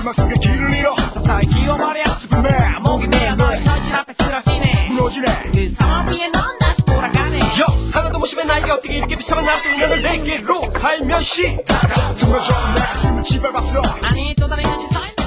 마지막 속에 길을 잃어 서서히 지워버려 스피맨 목이 메어 너의 현실 앞에 쓰러지네 무너지네 그 상황 위에 넌 다시 돌아가네 여 하나도 못 심해 나에게 어떻게 이렇게 비참한 나를 인연을 내기로 살며시 숨어줘 내가 숨을 지밟았어 아니 또 다른 현실 쌓인